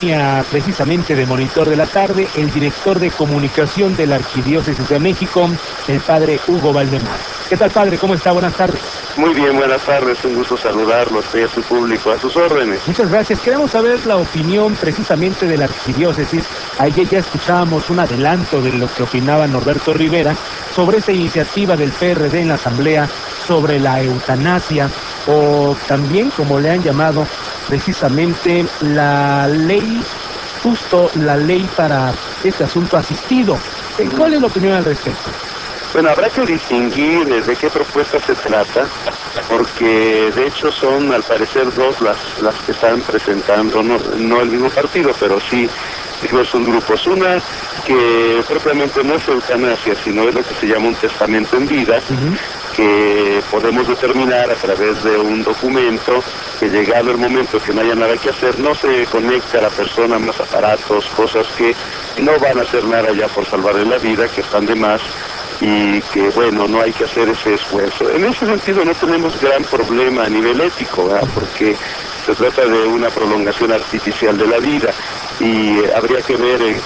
Precisamente de Monitor de la Tarde, el director de comunicación de la Arquidiócesis de México, el padre Hugo Valdemar. ¿Qué tal, padre? ¿Cómo está? Buenas tardes. Muy bien, buenas tardes, un gusto saludarlos y a su público, a sus órdenes. Muchas gracias. Queremos saber la opinión precisamente de la Arquidiócesis. Ayer ya escuchábamos un adelanto de lo que opinaba Norberto Rivera sobre esta iniciativa del PRD en la Asamblea sobre la eutanasia, o también, como le han llamado, precisamente la ley, justo la ley para este asunto asistido. ¿Cuál es la opinión al respecto? Bueno, habrá que distinguir de qué propuesta se trata, porque de hecho son al parecer dos las que están presentando, no el mismo partido, pero sí diversos grupos. Una que propiamente no es eutanasia, sino es lo que se llama un testamento en vida, que podemos determinar a través de un documento que, llegado el momento que no haya nada que hacer, no se conecte a la persona más aparatos, cosas que no van a hacer nada ya por salvarle la vida, que están de más, y que, bueno, no hay que hacer ese esfuerzo. En ese sentido no tenemos gran problema a nivel ético, ¿verdad? Porque se trata de una prolongación artificial de la vida y habría que ver en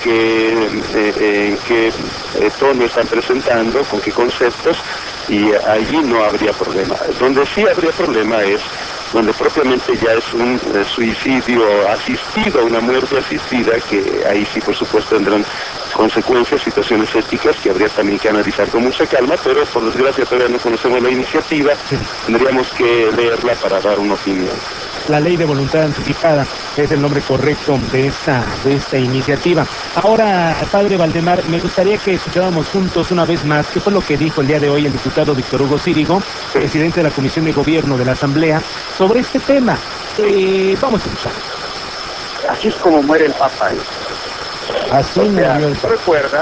qué tono están presentando, con qué conceptos, y allí no habría problema. Donde sí habría problema es donde propiamente ya es un suicidio asistido, una muerte asistida, que ahí sí, por supuesto, tendrán consecuencias, situaciones éticas que habría también que analizar con mucha calma, pero por desgracia todavía no conocemos la iniciativa, tendríamos que leerla para dar una opinión. La ley de voluntad anticipada es el nombre correcto de esta iniciativa. Ahora, padre Valdemar, me gustaría que escucháramos juntos una vez más qué fue lo que dijo el día de hoy el diputado Víctor Hugo Círigo, presidente de la Comisión de Gobierno de la Asamblea, sobre este tema. Vamos a escuchar. Así es como muere el Papa. Así murió el Papa. Recuerda,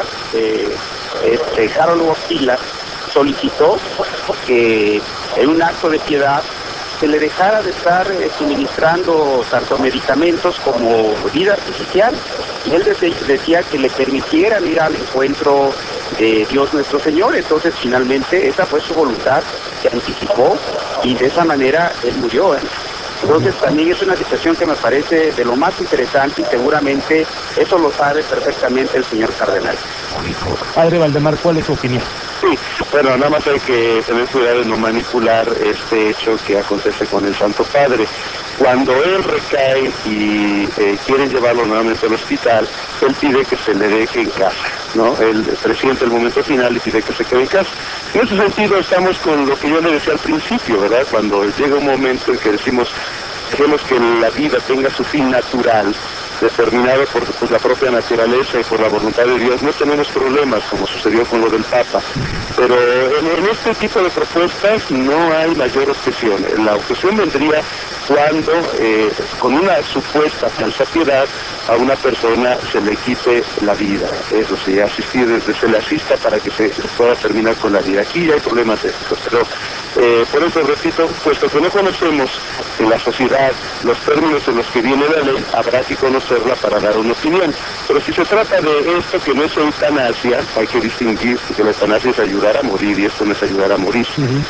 Harold Wojtyla solicitó que en un acto de piedad se le dejara de estar suministrando tanto medicamentos como vida artificial, y él decía que le permitieran ir al encuentro de Dios nuestro Señor. Entonces finalmente esa fue su voluntad, se anticipó y de esa manera él murió. Entonces también es una situación que me parece de lo más interesante, y seguramente eso lo sabe perfectamente el señor cardenal. Padre Valdemar, ¿cuál es su opinión? Sí, bueno, nada más hay que tener cuidado de no manipular este hecho que acontece con el Santo Padre. Cuando él recae y quieren llevarlo nuevamente al hospital, él pide que se le deje en casa, ¿no? El presidente, el momento final, le pide que se quede en casa. En ese sentido estamos con lo que yo le decía al principio, ¿verdad? Cuando llega un momento en que decimos, dejemos que la vida tenga su fin natural, determinado por la propia naturaleza y por la voluntad de Dios, no tenemos problemas, como sucedió con lo del Papa. Pero en este tipo de propuestas no hay mayor objeción. La objeción vendría cuando, con una supuesta falsa piedad, a una persona se le quite la vida. Eso sí, se le asista para que se pueda terminar con la vida. Aquí ya hay problemas éticos, pero por eso repito, puesto que no conocemos en la sociedad los términos en los que viene la ley, habrá que conocerla para dar una opinión. Pero si se trata de esto que no es eutanasia, hay que distinguir que la eutanasia es ayudar a morir y esto no es ayudar a morir.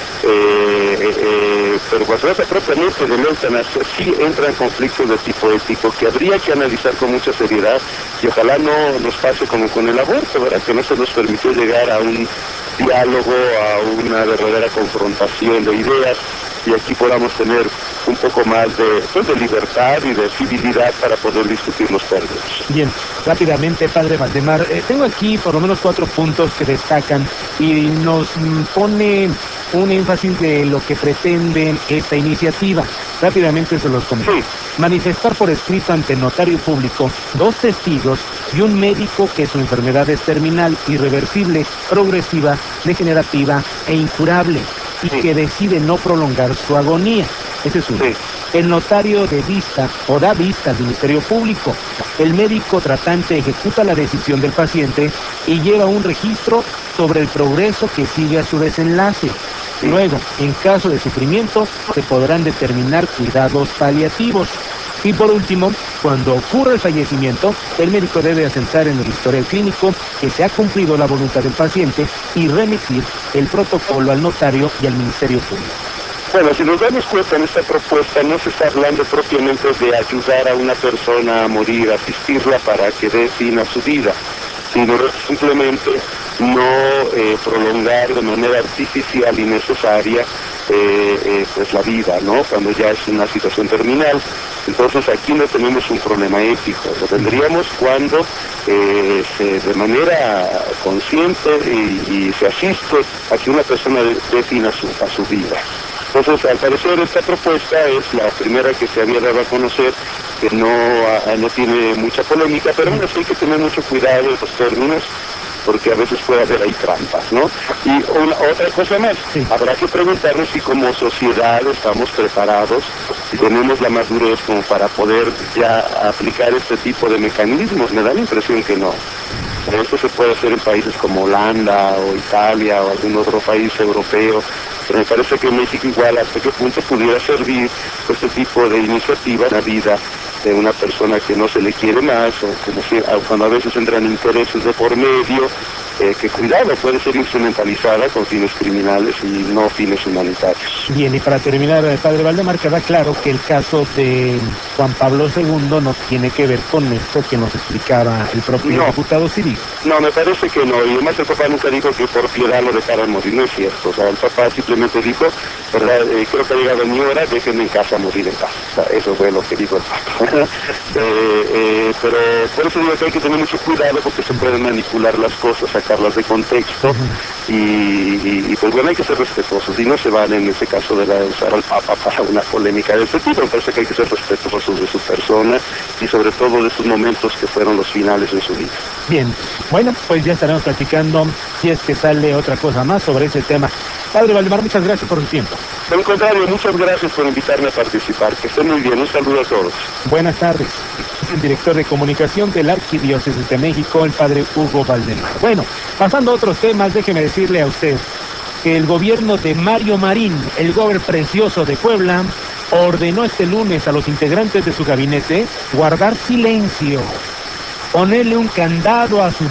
Pero cuando se trata propiamente de la eutanasia, sí entran conflictos de tipo ético que habría que analizar con mucha seriedad, y ojalá no nos pase como con el aborto, ¿verdad? Que no se nos permitió llegar a un diálogo, a una verdadera confrontación de ideas, y aquí podamos tener un poco más de libertad y de civilidad para poder discutir los términos. Bien, rápidamente, padre Valdemar, tengo aquí por lo menos 4 puntos que destacan y nos pone un énfasis de lo que pretende esta iniciativa. Rápidamente se los comento. Sí. Manifestar por escrito ante notario público 2 testigos y un médico que su enfermedad es terminal, irreversible, progresiva, degenerativa e incurable, y que decide no prolongar su agonía. Ese es uno. El notario da vista al Ministerio Público. El médico tratante ejecuta la decisión del paciente y lleva un registro sobre el progreso que sigue a su desenlace. Luego, en caso de sufrimiento, se podrán determinar cuidados paliativos. Y por último, cuando ocurre el fallecimiento, el médico debe asentar en el historial clínico que se ha cumplido la voluntad del paciente y remitir el protocolo al notario y al Ministerio Público. Bueno, si nos damos cuenta en esta propuesta, no se está hablando propiamente de ayudar a una persona a morir, asistirla para que dé fin a su vida, sino simplemente no prolongar de manera artificial y necesaria pues la vida, ¿no? Cuando ya es una situación terminal. Entonces aquí no tenemos un problema ético, lo tendríamos cuando de manera consciente y se asiste a que una persona dé fin a su vida. Entonces, al parecer, esta propuesta es la primera que se había dado a conocer, que no tiene mucha polémica, pero aún así hay que tener mucho cuidado en los términos, porque a veces puede haber ahí trampas, ¿no? Y otra cosa más, habrá que preguntarnos si como sociedad estamos preparados, si tenemos la madurez como para poder ya aplicar este tipo de mecanismos. Me da la impresión que no. Esto se puede hacer en países como Holanda o Italia o algún otro país europeo, pero me parece que en México igual hasta qué punto pudiera servir este tipo de iniciativa en la vida de una persona que no se le quiere más, o como si, cuando a veces entran intereses de por medio, que cuidado, puede ser instrumentalizada con fines criminales y no fines humanitarios. Bien, y para terminar, padre Valdemar, queda claro que el caso de Juan Pablo II no tiene que ver con esto que nos explicaba el propio diputado Ciri. No, me parece que no, y además el Papa nunca dijo que por piedad lo dejaran morir, no es cierto. O sea, el Papa simplemente dijo, ¿verdad? Creo que ha llegado mi hora, déjenme en casa morir en paz. O sea, eso fue lo que dijo el Papa. Pero por eso digo que hay que tener mucho cuidado, porque se pueden manipular las cosas, sacarlas de contexto, y pues bueno, hay que ser respetuosos, y no se van en ese caso de usar al Papa para una polémica de este tipo. Me parece que hay que ser respetuosos de su persona, y sobre todo de sus momentos que fueron los finales en su vida. Bien, bueno, pues ya estaremos platicando si es que sale otra cosa más sobre ese tema. Padre Valdemar, muchas gracias por su tiempo. Al contrario, muchas gracias por invitarme a participar. Que estén muy bien. Un saludo a todos. Buenas tardes. Es el director de comunicación de la Arquidiócesis de México, el padre Hugo Valdemar. Bueno, pasando a otros temas, déjeme decirle a usted que el gobierno de Mario Marín, el gobernador precioso de Puebla, ordenó este lunes a los integrantes de su gabinete guardar silencio, ponerle un candado a sus